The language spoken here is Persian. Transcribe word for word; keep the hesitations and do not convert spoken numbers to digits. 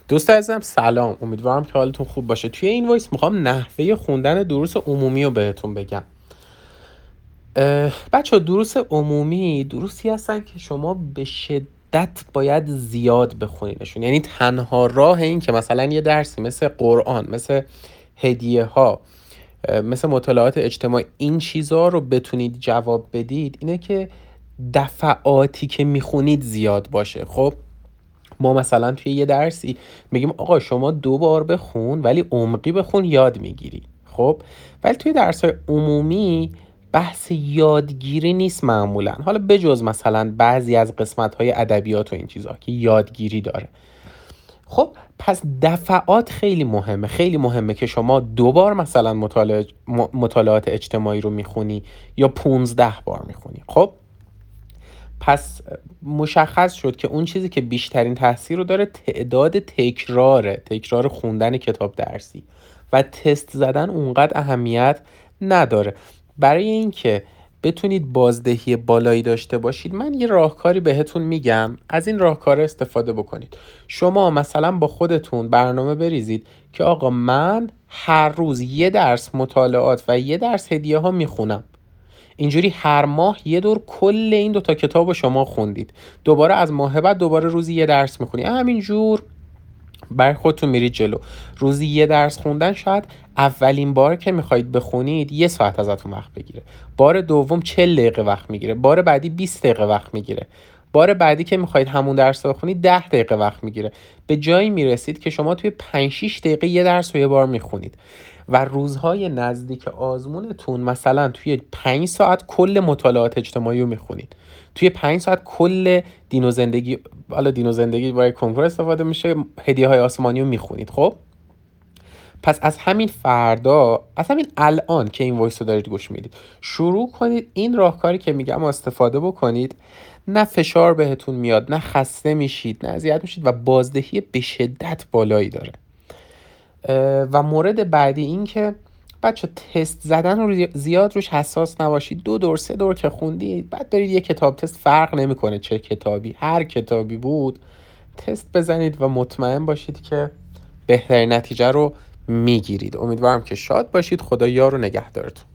دوست عزیزم سلام، امیدوارم که حالتون خوب باشه. توی این وایس میخوام نحوه خوندن دروس عمومی رو بهتون بگم. بچه دروس عمومی دروسی هستن که شما به شدت باید زیاد بخونیدشون. یعنی تنها راه این که مثلا یه درسی مثل قرآن، مثل هدیه ها، مثل مطالعات اجتماعی، این چیزها رو بتونید جواب بدید اینه که دفعاتی که میخونید زیاد باشه. خب ما مثلا توی یه درسی میگیم آقا شما دو بار بخون ولی عمقی بخون، یاد میگیری. خب ولی توی درس‌های عمومی بحث یادگیری نیست معمولا، حالا بجز مثلا بعضی از قسمت‌های ادبیات و این چیزها که یادگیری داره. خب پس دفعات خیلی مهمه، خیلی مهمه که شما دو بار مثلا مطالعه مطالعات اجتماعی رو میخونی یا پونزده بار میخونی. خب پس مشخص شد که اون چیزی که بیشترین تاثیر رو داره تعداد تکراره، تکرار خوندن کتاب درسی و تست زدن اونقدر اهمیت نداره. برای اینکه بتونید بازدهی بالایی داشته باشید من یه راهکاری بهتون میگم، از این راهکار استفاده بکنید. شما مثلا با خودتون برنامه بریزید که آقا من هر روز یه درس مطالعات و یه درس هدیه ها میخونم. اینجوری هر ماه یه دور کل این دوتا کتاب رو شما خوندید، دوباره از ماه بعد دوباره روزی یه درس میخونی، همینجور برای خودتون میرید جلو. روزی یه درس خوندن شاید اولین بار که میخواید بخونید یه ساعت ازتون وقت بگیره، بار دوم چهل دقیقه وقت میگیره، بار بعدی بیست دقیقه وقت میگیره، بار بعدی که میخواید همون درس رو بخونید ده دقیقه وقت میگیره. به جایی میرسید که شما توی پنج شش دقیقه یه درس رو یه بار میخونید و روزهای نزدیک آزمونتون مثلا توی پنج ساعت کل مطالعات اجتماعی رو میخونید، توی پنج ساعت کل دین و زندگی، حالا دین و زندگی برای کنکور استفاده میشه، هدیه های آسمانی رو میخونید. خب پس از همین فردا، از همین الان که این وایس رو دارید گوش میدید، شروع کنید این راهکاری که میگم استفاده بکنید. نه فشار بهتون میاد، نه خسته میشید، نه اذیت میشید و بازدهی به شدت بالایی داره. و مورد بعدی این که بچه تست زدن رو زیاد روش حساس نباشید. دو دور سه دور که خوندید بعد برید یه کتاب تست، فرق نمیکنه چه کتابی، هر کتابی بود تست بزنید و مطمئن باشید که بهترین نتیجه رو میگیرید. امیدوارم که شاد باشید. خدا یار و نگهدارتون.